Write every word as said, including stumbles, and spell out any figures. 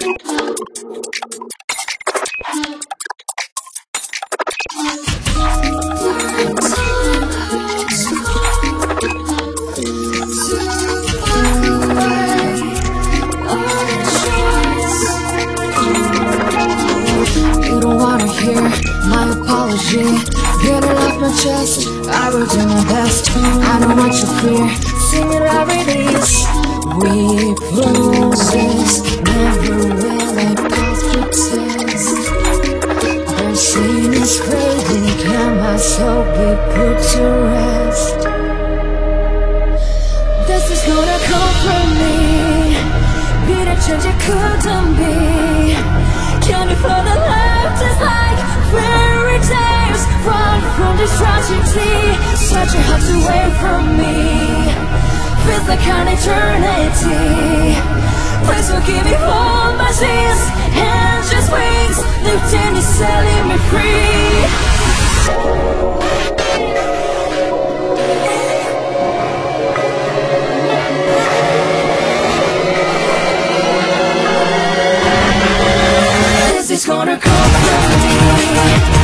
You don't wanna hear my apology. Get it off my chest, I will do my best. I don't want you clear, similarities. We process, never will I pass the test. The scene is crazy, can my soul be put to rest? This is gonna come from me. Be the change it couldn't be. Can you fall in love just like fairy tales? Run from this tragedy. Such a heart away from me. Feels like an eternity. Please forgive me for my sins. And just wings lifting and setting me free. This is gonna come from me.